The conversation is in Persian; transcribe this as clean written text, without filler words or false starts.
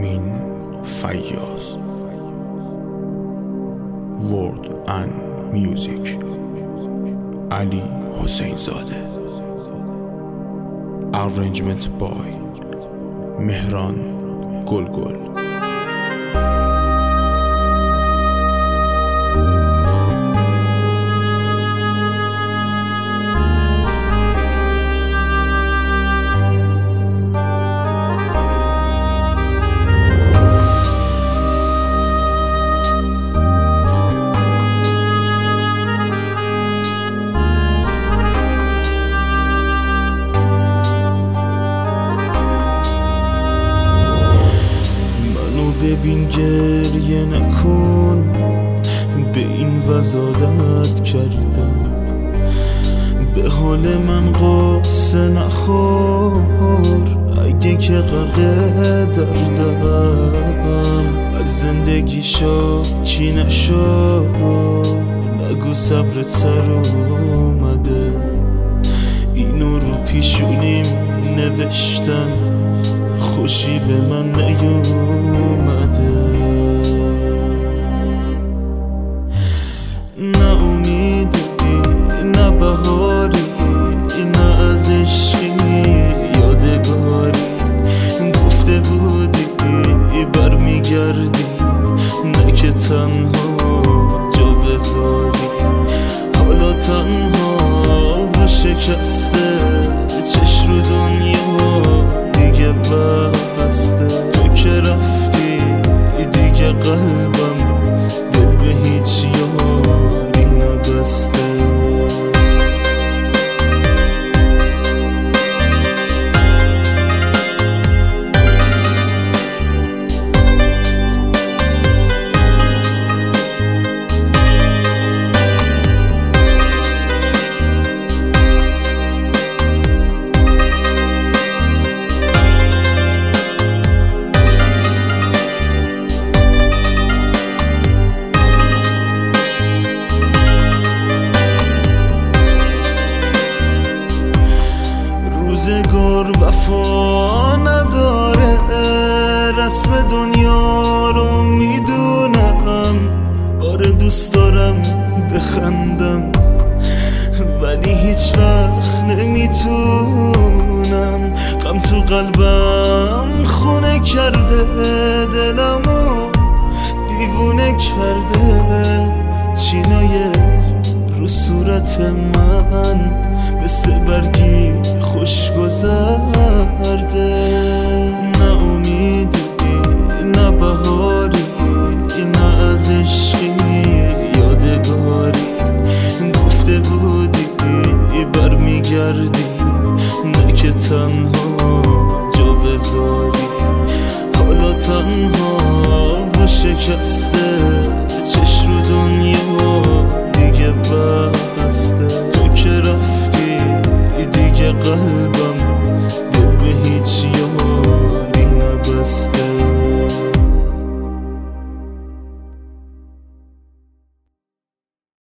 امین فیاض. Word and Music علی حسین زاده. Arrangement by مهران گلگل. ببین گریه نکن، به این وزادت کردم، به حال من قصه نخور اگه که غرق دردم. از زندگی شاکی نشو، نگو صبرت سر اومده، اینو رو پیشونیم نوشتم، خوشی به من نیومده. نه امیدی نه بهاری، نه از عشقی یادگاری، گفته بودی برمیگردی، نه که تنها جا بذاری. حالا تنها و شکسته چش رو دنیا دیگه بسته. تو که رفتی دیگه قلبم دل به هیچ یاری نبسته. روزگار وفا نداره، رسم دنیا رو میدونم. آره دوست دارم بخندم، ولی هیچ وقت نمیتونم. غم تو قلبم خونه کرده، دلمو دیوونه کرده. چینای رو صورت من مثل برگی خوش گذرده. نه امیدی نه بهاری، نه از عشقی یادگاری، گفته بودی برمیگردی، نه که تنها جا بذاری. حالا تنها و شکسته چش رو دنیا دیگه بسته. تو که رفتی دیگه قلبم دل به هیچ یاری نبسته.